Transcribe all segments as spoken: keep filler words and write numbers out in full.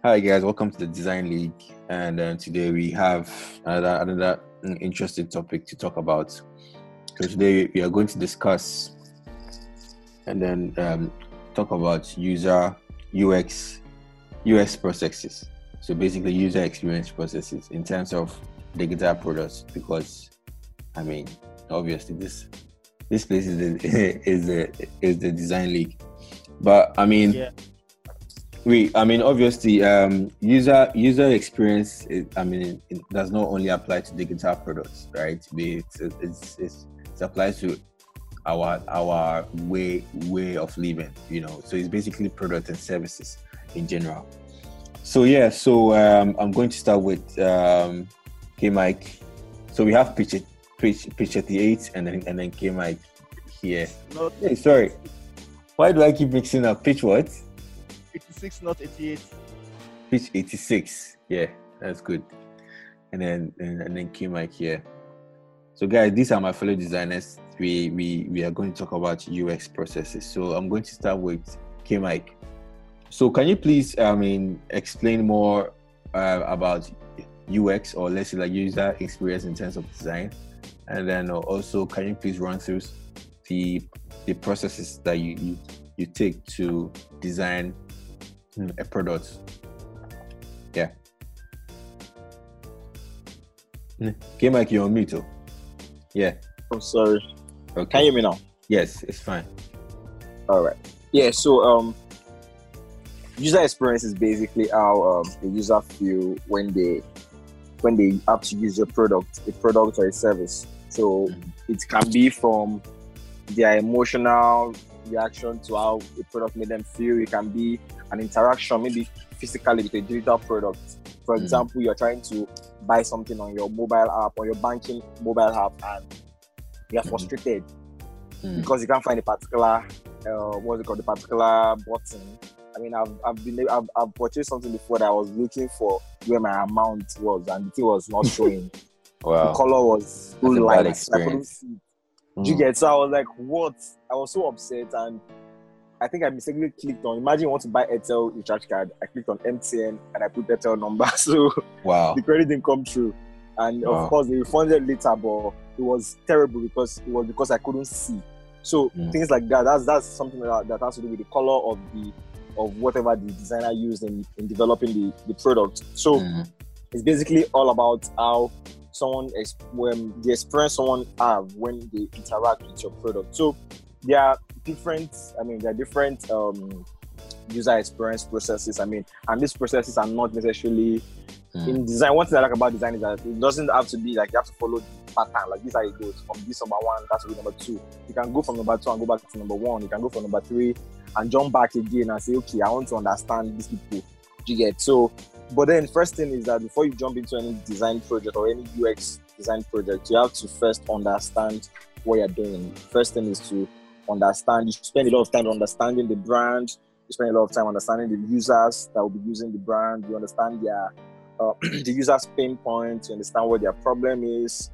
Hi guys, welcome to the Design League, and uh, today we have another, another interesting topic to talk about. So today we are going to discuss and then um, talk about user U X U X processes. So basically, user experience processes in terms of digital products, because I mean, obviously this this place is the is the is the Design League, but I mean. Yeah. We, I mean, obviously, um, user user experience. Is, I mean, it does not only apply to digital products, right? It's it's, it's it applies to our our way way of living, you know. So it's basically products and services in general. So yeah, so um, I'm going to start with um, K Mike. So we have pitch pitch pitch at the eight, and then and then K Mike here. Not Hey, sorry, why do I keep mixing up? Pitch what? eighty-six, not eighty-eight. Pitch eighty-six. Yeah, that's good. And then and, and then K Mike here. So guys, these are my fellow designers. We we we are going to talk about U X processes. So I'm going to start with K Mike. So can you please I mean explain more uh, about U X, or let's say like user experience in terms of design? And then also can you please run through the the processes that you you, you take to design a product? Yeah. Okay, Mike, you're on mute. Oh. Yeah. I'm sorry. Okay. Can you hear me now? Yes, it's fine. All right. Yeah. So, um, user experience is basically how um, the user feel when they when they have to use your product, a product or a service. So mm-hmm. it can be from their emotional reaction to how the product made them feel. It can be an interaction, maybe physically with a digital product. For example, mm. you're trying to buy something on your mobile app or your banking mobile app, and you're frustrated mm. because you can't find a particular, uh, what's it called, the particular button. I mean, I've I've been I've, I've purchased something before that I was looking for where my amount was, and the thing was not showing. Wow. The color was too light. I couldn't see it. Mm. You get, so I was like, what? I was so upset, and I think I mistakenly clicked on, imagine you want to buy Airtel recharge card. I clicked on M T N and I put Airtel number. So wow. the credit didn't come through. And wow. of course they refunded later, but it was terrible because it was because I couldn't see. So mm. things like that, that's that's something that, that has to do with the color of the of whatever the designer used in, in developing the, the product. So mm. it's basically all about how someone when the experience someone have when they interact with your product. So there are different, I mean, there are different um, user experience processes. I mean, and these processes are not necessarily mm. in design. One thing I like about design is that it doesn't have to be like you have to follow the pattern. Like this is how it goes. From this number one, that's to be number two. You can go from number two and go back to number one. You can go from number three and jump back again and say, okay, I want to understand these people. You get so. But then first thing is that before you jump into any design project or any U X design project, you have to first understand what you're doing. First thing is to understand. You spend a lot of time understanding the brand. You spend a lot of time understanding the users that will be using the brand. You understand their uh, the users' pain points. You understand what their problem is,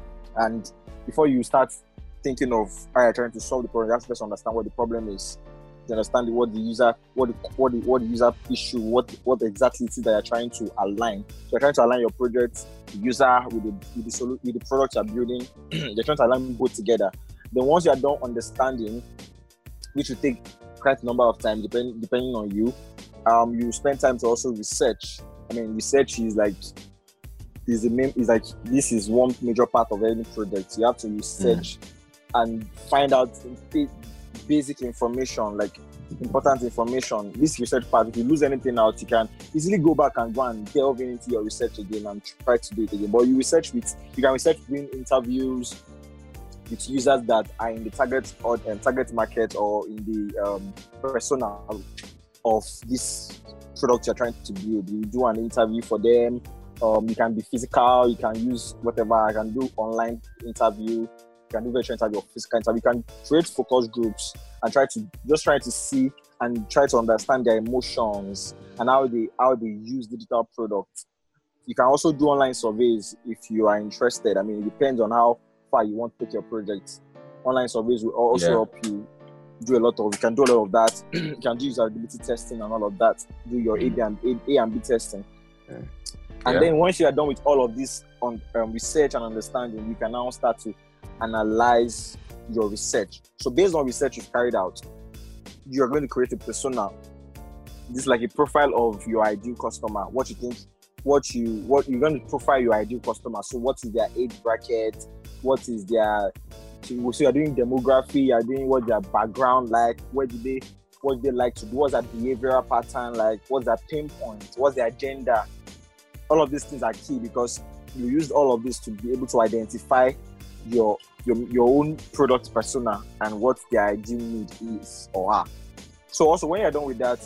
and before you start thinking of how you're trying to solve the problem, you have to first understand what the problem is. You understand what the user, what the what the, what the user issue, what what exactly it is that you're trying to align. So you're trying to align your project, the user with the with the, solu- with the product you're building. You're trying to align both together. Then once you are done understanding, which will take quite a number of time, depending depending on you, um, you spend time to also research. I mean, research is like is the main is like this is one major part of any project. You have to research mm. and find out basic information, like important information. This research part, if you lose anything out, you can easily go back and go and delve into your research again and try to do it again. But you research with you can research doing interviews with users that are in the target or um, target market or in the um, persona of this product you're trying to build. You do an interview for them. Um, you can be physical. You can use whatever. I can do online interview. You can do virtual interview or physical interview. You can create focus groups and try to just try to see and try to understand their emotions and how they how they use digital products. You can also do online surveys if you are interested. I mean, it depends on how far you want to take your project. Online surveys will also yeah. help you do a lot of, you can do a lot of that. You can do usability testing and all of that. Do your A, B, and A, A and B testing. Yeah. And yeah. then once you are done with all of this on um, research and understanding, you can now start to analyze your research. So based on research you've carried out, you're going to create a persona. This is like a profile of your ideal customer. What you think, what you, what you're going to profile your ideal customer. So what is their age bracket? What is their, so you're doing demography, you're doing what their background like, where do they, what they like to do, what's their behavioral pattern like, what's their pain point, what's their agenda. All of these things are key because you use all of this to be able to identify your your, your own product persona and what their ideal need is or are. So also when you're done with that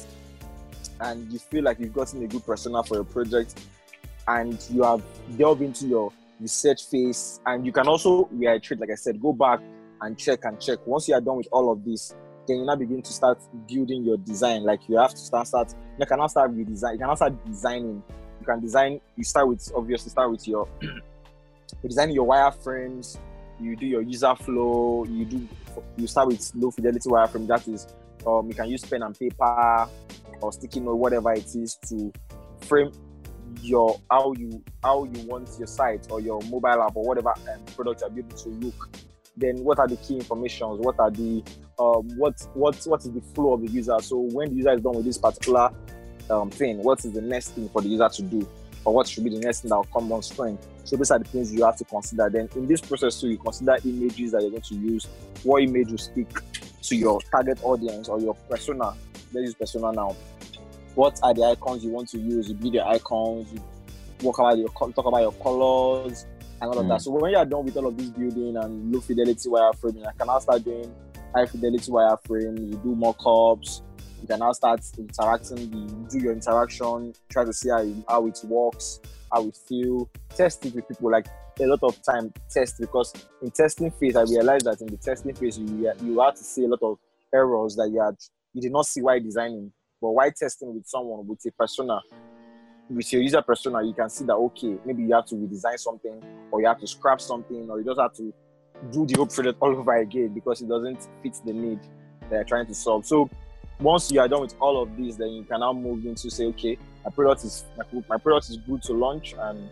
and you feel like you've gotten a good persona for your project and you have delved into your research phase, and you can also reiterate, like I said, go back and check and check. Once you are done with all of this, then you now begin to start building your design. Like you have to start, start you cannot start redesign, you cannot start designing. You can design, you start with, obviously start with your, you design your wireframes, you do your user flow, you do, you start with low fidelity wireframe. That is, um, you can use pen and paper or sticky note, whatever it is, to frame your, how you, how you want your site or your mobile app or whatever um, product you're building to look. Then what are the key informations? What are the, um, what, what, what is the flow of the user? So when the user is done with this particular um, thing, what is the next thing for the user to do? Or what should be the next thing that will come on screen? So these are the things you have to consider. Then in this process too, you consider images that you're going to use. What image will speak to your target audience or your persona? Let's use persona now. What are the icons you want to use? You build your icons, you work about your, talk about your colors and all of mm. that. So when you're done with all of this building and low fidelity wireframing, I can now start doing high fidelity wireframe. You do mock-ups. You can now start interacting, you do your interaction, try to see how, you, how it works, how it feels, test it with people. Like a lot of time test, because in testing phase, I realized that in the testing phase, you you have to see a lot of errors that you had, you did not see while designing. But while testing with someone, with a persona, with your user persona, you can see that, okay, maybe you have to redesign something, or you have to scrap something, or you just have to do the whole project all over again because it doesn't fit the need that you're trying to solve. So once you are done with all of this, then you can now move into say, okay, my product is my, my product is good to launch, and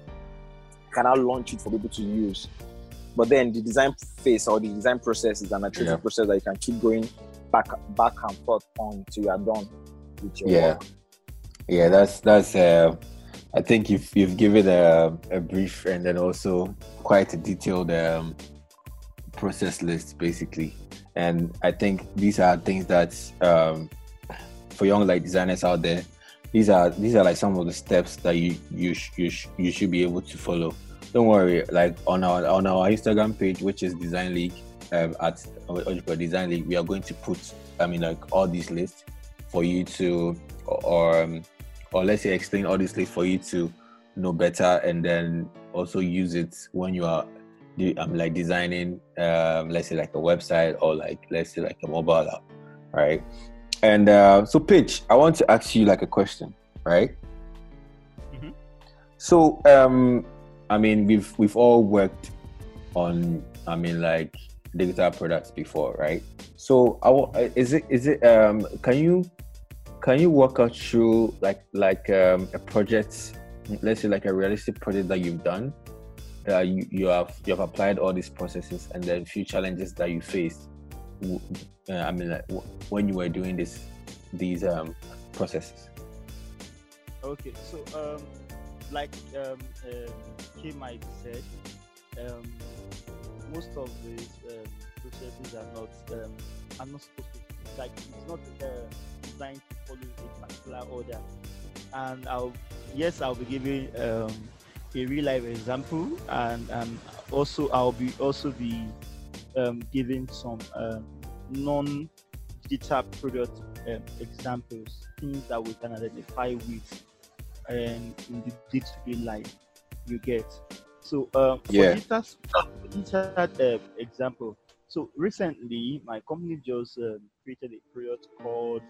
can now launch it for people to use. But then the design phase or the design process is an iterative yeah. process that you can keep going back back and forth on till you are done with your yeah. work. Yeah, that's that's. Uh, I think you've you've given a a brief and then also quite a detailed um, process list, basically. And I think these are things that um, for young like designers out there, these are these are like some of the steps that you you sh- you, sh- you should be able to follow. Don't worry, like on our on our Instagram page, which is Design League, um, at Ojipo Design League, we are going to put, I mean, like all these lists for you to, or um, or let's say explain all these lists for you to know better, and then also use it when you are I'm like designing, um, let's say like a website or like let's say like a mobile app, right? And uh, so, Paige, I want to ask you like a question, right? Mm-hmm. So, um, I mean, we've we've all worked on, I mean, like digital products before, right? So, I, is it is it um, can you can you walk us through like like um, a project, let's say like a realistic project that you've done? Uh, you, you have you have applied all these processes, and then few challenges that you faced. Uh, I mean, like w- when you were doing this these um, processes. Okay, so um, like um, uh, K Mike said, um, most of these um, processes are not um, are not supposed to, like it's not uh, designed to follow a particular order. And I'll yes, I'll be giving. Um, a real life example, and and also I'll be also be um, giving some um, non-digital product um, examples, things that we can identify with um, in the day-to-day life you get. So um, for yeah. digital, digital uh, example, so recently my company just um, created a product called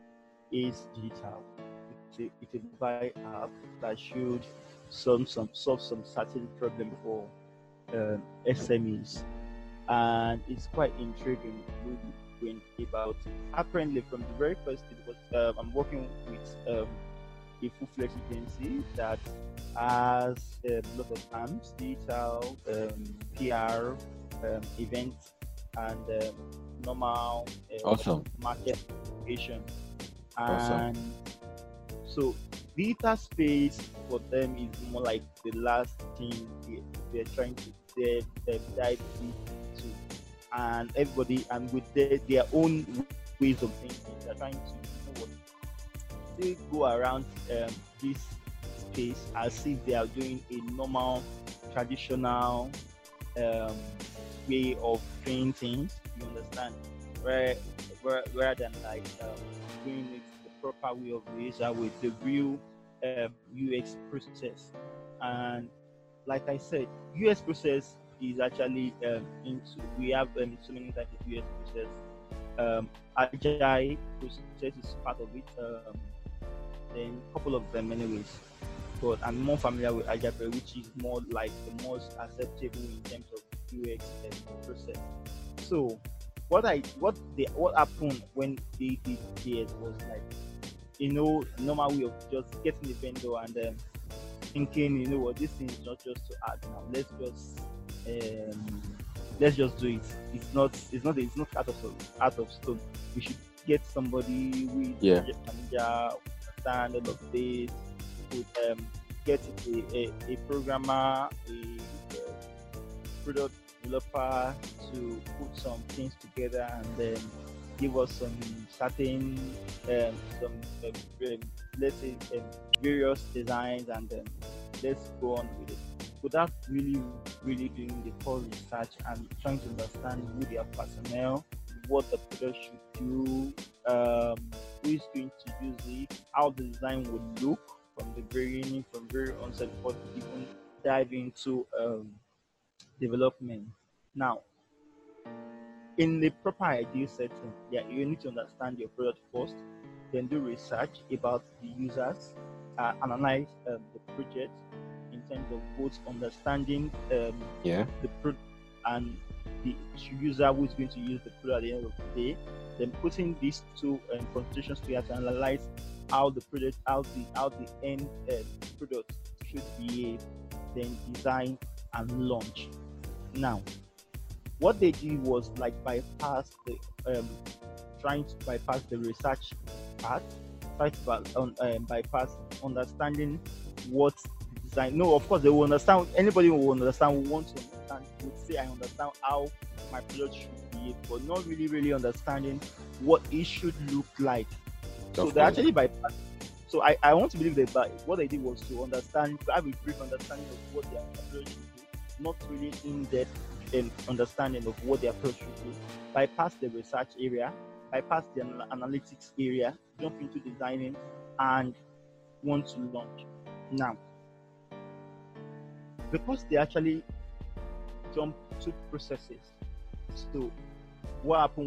Ace Digital. It's a, it's a mobile app that should some some solve some certain problem for um, S M Es, and it's quite intriguing. We, brain about it. Apparently, from the very first day, because uh, I'm working with um, a full-fledged agency that has a lot of arms, digital, um, P R, um, events, and um, normal uh, Awesome. market education. Awesome. And so digital space for them is more like the last thing they, they're trying to dive, uh, dive into, and everybody and with their, their own ways of thinking, they're trying to, you know what, they go around um, this space as if they are doing a normal, traditional um, way of doing things. You understand? Where, where, rather than like um, doing it the proper way of laser with the real um, U X process. And like I said, U X process is actually um, into, we have um, so many types of U X process. Um, Agile process is part of it. Um, then a couple of them anyways. But I'm more familiar with Agile, which is more like the most acceptable in terms of U X um, process. So what I what they what happened when they did this was like, you know, normal way of just getting the vendor and then um, thinking, you know what, this thing is not just to add now. Let's just um, let's just do it. It's not it's not it's not out of out of stone. We should get somebody with yeah. manager, understand all of this, would um, get a, a, a programmer, a, a product developer to put some things together and then give us some certain um, some um, um, let's say um, various designs and then let's go on with it without really really doing the core research and trying to understand who their personnel, what the product should do, um, who is going to use it, how the design would look from the beginning, from very onset before we even dive into um, development. Now, in the proper ideal setting, yeah, you need to understand your product first, then do research about the users, uh, analyze um, the project in terms of both understanding um, yeah. the product and the user who is going to use the product at the end of the day, then putting these two um, considerations together to analyze how the product, how the how the end uh, product should behave, then design and launch. Now, what they did was like bypass the um, trying to bypass the research part, try to um, um, bypass understanding what design. No, of course they will understand. Anybody will understand. Will want to understand. Would say I understand how my product should behave, but not really, really understanding what it should look like. So they actually bypass. So I, I want to believe that by, what they did was to understand, to have a brief understanding of what their approach should do, not really in-depth um, understanding of what their approach should do. Bypass the research area, bypass the analytics area, jump into designing, and want to launch. Now, because they actually jump to processes, so what happened